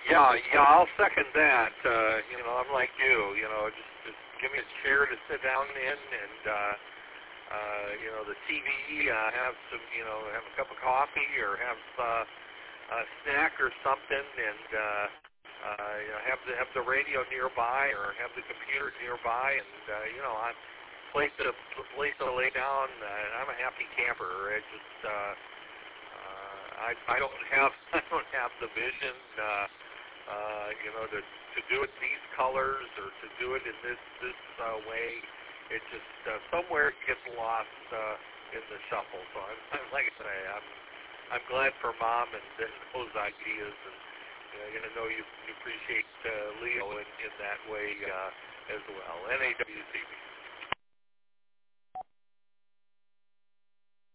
Yeah, I'll second that. I'm like you. Just give me a chair to sit down in, and the TV. Have some, have a cup of coffee, or have a snack or something, and have the radio nearby, or have the computer nearby, and I place to lay down. I'm a happy camper. I don't have the vision. To do it these colors or to do it in this way, it just somewhere it gets lost in the shuffle. So I'm like I say, I'm glad for Mom and those ideas, and I know you appreciate Leo in that way as well. NAWC.